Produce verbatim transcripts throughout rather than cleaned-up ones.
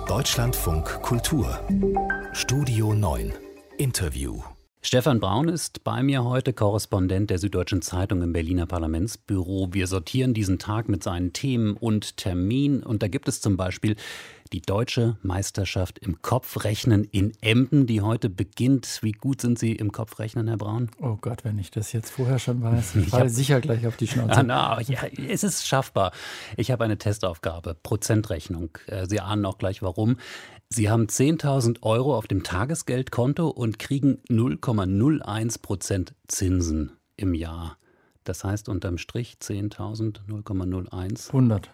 Deutschlandfunk Kultur Studio neun Interview. Stefan Braun ist bei mir heute, Korrespondent der Süddeutschen Zeitung im Berliner Parlamentsbüro. Wir sortieren diesen Tag mit seinen Themen und Terminen. Und da gibt es zum Beispiel die Deutsche Meisterschaft im Kopfrechnen in Emden, die heute beginnt. Wie gut sind Sie im Kopfrechnen, Herr Braun? Oh Gott, wenn ich das jetzt vorher schon weiß, ich falle sicher gleich auf die Schnauze. Ah, na, ja, es ist schaffbar. Ich habe eine Testaufgabe, Prozentrechnung. Sie ahnen auch gleich warum. Sie haben zehntausend Euro auf dem Tagesgeldkonto und kriegen null Komma null eins Prozent Zinsen im Jahr. Das heißt unterm Strich zehntausend, null Komma null eins. hundert.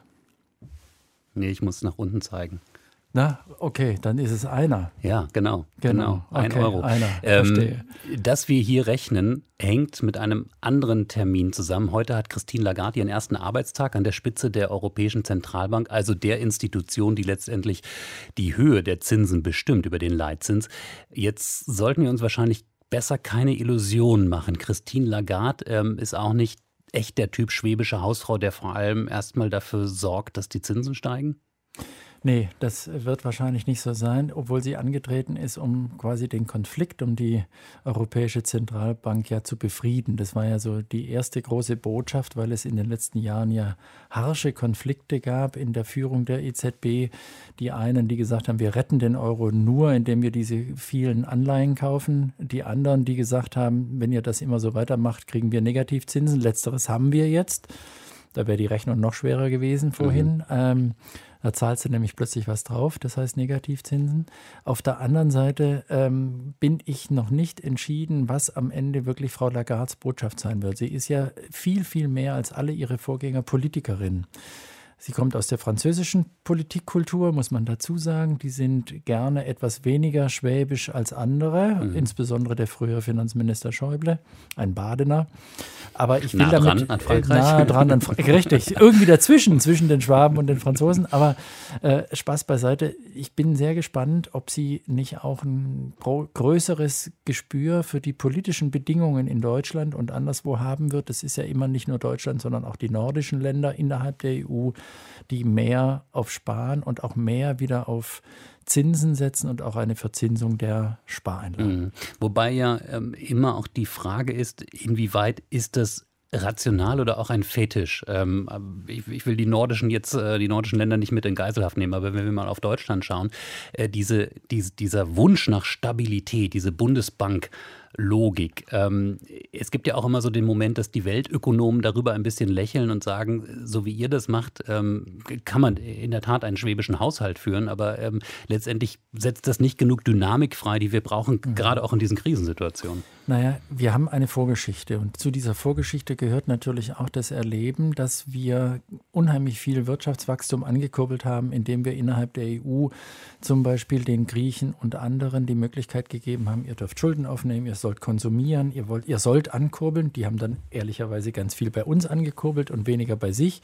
Nee, ich muss nach unten zeigen. Na, okay, dann ist es einer. Ja, genau. Genau, genau ein okay, Euro. Einer, ähm, verstehe. Dass wir hier rechnen, hängt mit einem anderen Termin zusammen. Heute hat Christine Lagarde ihren ersten Arbeitstag an der Spitze der Europäischen Zentralbank, also der Institution, die letztendlich die Höhe der Zinsen bestimmt über den Leitzins. Jetzt sollten wir uns wahrscheinlich besser keine Illusionen machen. Christine Lagarde ähm, ist auch nicht echt der Typ schwäbische Hausfrau, der vor allem erstmal dafür sorgt, dass die Zinsen steigen? Nee, das wird wahrscheinlich nicht so sein, obwohl sie angetreten ist, um quasi den Konflikt um die Europäische Zentralbank ja zu befrieden. Das war ja so die erste große Botschaft, weil es in den letzten Jahren ja harsche Konflikte gab in der Führung der E Z B. Die einen, die gesagt haben, wir retten den Euro nur, indem wir diese vielen Anleihen kaufen. Die anderen, die gesagt haben, wenn ihr das immer so weitermacht, kriegen wir Negativzinsen. Letzteres haben wir jetzt. Da wäre die Rechnung noch schwerer gewesen vorhin. Mhm. Ähm, da zahlst du nämlich plötzlich was drauf, das heißt Negativzinsen. Auf der anderen Seite ähm, bin ich noch nicht entschieden, was am Ende wirklich Frau Lagardes Botschaft sein wird. Sie ist ja viel, viel mehr als alle ihre Vorgänger Politikerin. Sie kommt aus der französischen Politikkultur, muss man dazu sagen. Die sind gerne etwas weniger schwäbisch als andere, mhm. insbesondere der frühere Finanzminister Schäuble, ein Badener. Aber ich will nah damit dran an Frankreich. Nah dran an Frankreich, richtig. Irgendwie dazwischen, zwischen den Schwaben und den Franzosen. Aber äh, Spaß beiseite. Ich bin sehr gespannt, ob sie nicht auch ein größeres Gespür für die politischen Bedingungen in Deutschland und anderswo haben wird. Das ist ja immer nicht nur Deutschland, sondern auch die nordischen Länder innerhalb der E U, die mehr auf Sparen und auch mehr wieder auf Zinsen setzen und auch eine Verzinsung der Spareinlagen. Mhm. Wobei ja ähm, immer auch die Frage ist, inwieweit ist das rational oder auch ein Fetisch? Ähm, ich, ich will die nordischen jetzt, äh, die nordischen Länder nicht mit in Geiselhaft nehmen, aber wenn wir mal auf Deutschland schauen, äh, diese, diese, dieser Wunsch nach Stabilität, diese Bundesbank Logik. Ähm, es gibt ja auch immer so den Moment, dass die Weltökonomen darüber ein bisschen lächeln und sagen, so wie ihr das macht, ähm, kann man in der Tat einen schwäbischen Haushalt führen, aber ähm, letztendlich setzt das nicht genug Dynamik frei, die wir brauchen, mhm. gerade auch in diesen Krisensituationen. Naja, wir haben eine Vorgeschichte und zu dieser Vorgeschichte gehört natürlich auch das Erleben, dass wir unheimlich viel Wirtschaftswachstum angekurbelt haben, indem wir innerhalb der E U zum Beispiel den Griechen und anderen die Möglichkeit gegeben haben, ihr dürft Schulden aufnehmen, ihr sollt konsumieren, ihr wollt, ihr sollt ankurbeln. Die haben dann ehrlicherweise ganz viel bei uns angekurbelt und weniger bei sich.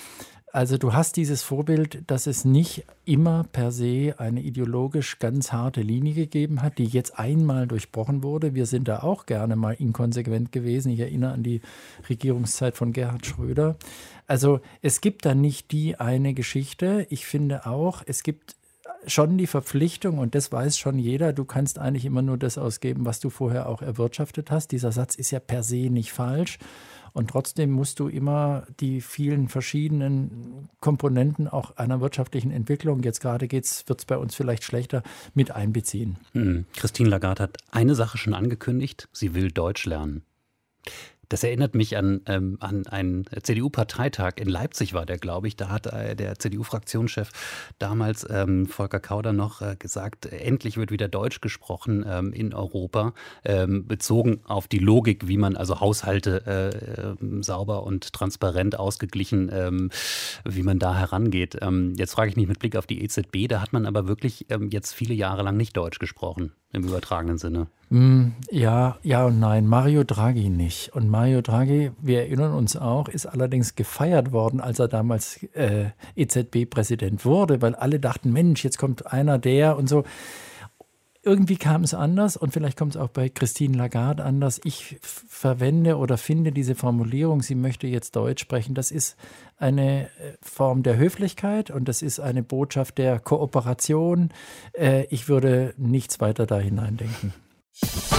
Also du hast dieses Vorbild, dass es nicht immer per se eine ideologisch ganz harte Linie gegeben hat, die jetzt einmal durchbrochen wurde. Wir sind da auch gerne mal inkonsequent gewesen. Ich erinnere an die Regierungszeit von Gerhard Schröder. Also es gibt da nicht die eine Geschichte. Ich finde auch, es gibt schon die Verpflichtung, und das weiß schon jeder, du kannst eigentlich immer nur das ausgeben, was du vorher auch erwirtschaftet hast. Dieser Satz ist ja per se nicht falsch. Und trotzdem musst du immer die vielen verschiedenen Komponenten auch einer wirtschaftlichen Entwicklung, jetzt gerade wird es bei uns vielleicht schlechter, mit einbeziehen. Hm. Christine Lagarde hat eine Sache schon angekündigt, sie will Deutsch lernen. Das erinnert mich an, ähm, an einen C D U-Parteitag. In Leipzig war der, glaube ich. Da hat äh, der C D U-Fraktionschef damals, ähm, Volker Kauder, noch äh, gesagt, endlich wird wieder Deutsch gesprochen ähm, in Europa, ähm, bezogen auf die Logik, wie man also Haushalte äh, äh, sauber und transparent ausgeglichen, ähm, wie man da herangeht. Ähm, jetzt frage ich mich mit Blick auf die E Z B, da hat man aber wirklich ähm, jetzt viele Jahre lang nicht Deutsch gesprochen, im übertragenen Sinne. Ja, ja und nein. Mario Draghi nicht. Und Mario Draghi, wir erinnern uns auch, ist allerdings gefeiert worden, als er damals äh, E Z B-Präsident wurde, weil alle dachten, Mensch, jetzt kommt einer der und so. irgendwie kam es anders und vielleicht kommt es auch bei Christine Lagarde anders. Ich f- verwende oder finde diese Formulierung, sie möchte jetzt Deutsch sprechen, das ist eine Form der Höflichkeit und das ist eine Botschaft der Kooperation. Äh, ich würde nichts weiter da hineindenken.